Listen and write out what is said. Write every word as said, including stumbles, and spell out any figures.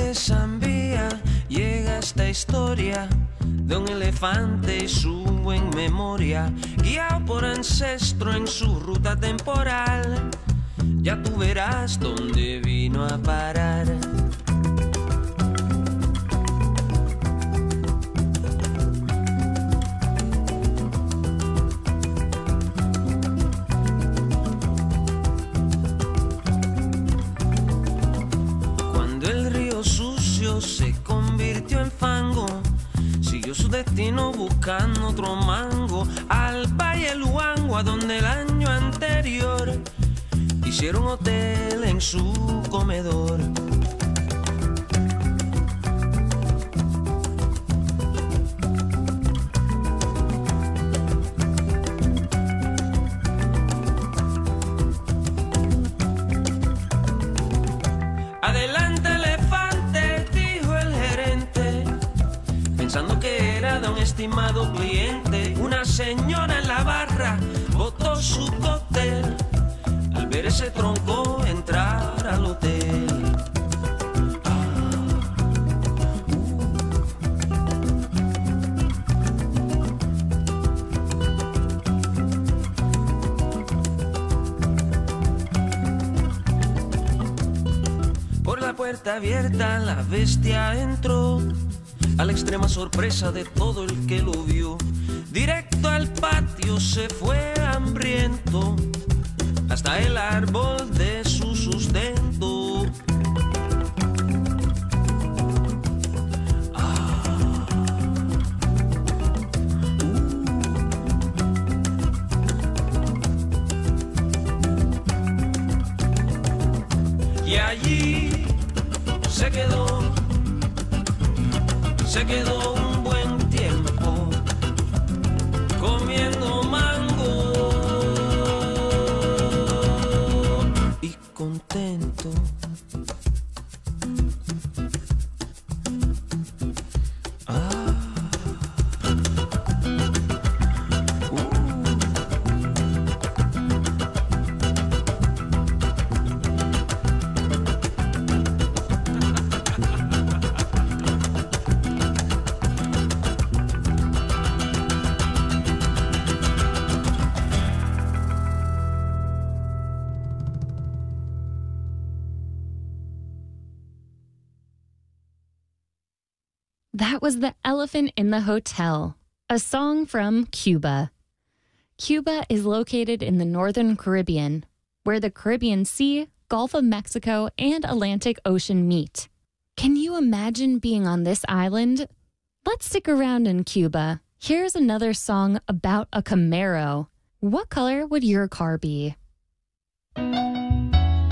de Zambia llega esta historia de un elefante y su buen memoria, guiado por ancestro en su ruta temporal. Ya tú verás dónde vino a parar. Se convirtió en fango, siguió su destino buscando otro mango, al Valle Luango, a donde el año anterior hicieron hotel en su comedor. Adelante, elefante, dijo el gerente, pensando que era de un estimado cliente. Una señora en la barra botó su cóctel al ver ese tronco entrar al hotel. Por la puerta abierta la bestia entró, a la extrema sorpresa de todo el que lo vio. Directo al patio se fue hambriento, hasta el árbol de su sustento. Ah. Uh. Y allí se quedó, se quedó un buen tiempo comiendo mango y contento. Ah. That was The Elephant in the Hotel, a song from Cuba. Cuba is located in the northern Caribbean, where the Caribbean Sea, Gulf of Mexico, and Atlantic Ocean meet. Can you imagine being on this island? Let's stick around in Cuba. Here's another song about a Camaro. What color would your car be?